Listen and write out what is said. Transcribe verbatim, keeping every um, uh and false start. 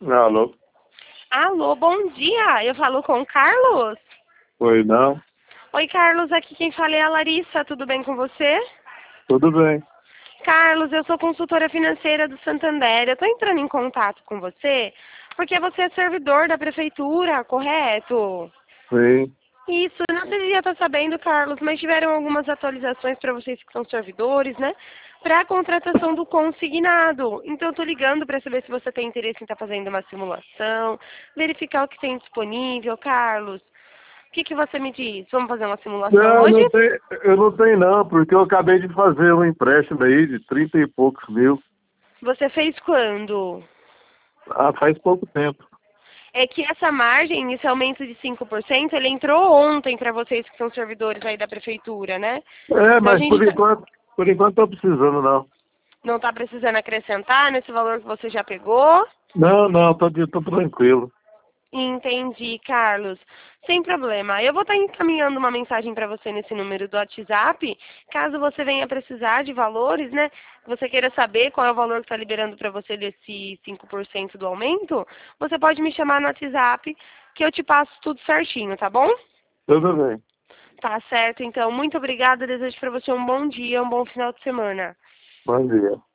Alô? Alô, bom dia. Eu falo com o Carlos? Oi, não? Oi, Carlos. Aqui quem fala é a Larissa. Tudo bem com você? Tudo bem. Carlos, eu sou consultora financeira do Santander. Eu estou entrando em contato com você porque você é servidor da prefeitura, correto? Sim. Isso, eu não devia estar sabendo, Carlos, mas tiveram algumas atualizações para vocês que são servidores, né? Para a contratação do consignado. Então, eu estou ligando para saber se você tem interesse em estar fazendo uma simulação, verificar o que tem disponível, Carlos. O que, que você me diz? Vamos fazer uma simulação Não, hoje? não tem, eu não tenho não, porque eu acabei de fazer um empréstimo aí de trinta e poucos mil. Você fez quando? Ah, faz pouco tempo. É que essa margem, esse aumento de cinco por cento, ele entrou ontem para vocês que são servidores aí da prefeitura, né? É, Então, a mas por gente tá- enquanto, por enquanto tô precisando não. não está precisando acrescentar nesse valor que você já pegou. Não, não, tô, de- tô tranquilo. Entendi, Carlos. Sem problema. Eu vou estar encaminhando uma mensagem para você nesse número do WhatsApp. Caso você venha precisar de valores, né? Você queira saber qual é o valor que está liberando para você desse cinco por cento do aumento, você pode me chamar no WhatsApp que eu te passo tudo certinho, tá bom? Tudo bem. Tá certo, então. Muito obrigada. Desejo para você um bom dia, um bom final de semana. Bom dia.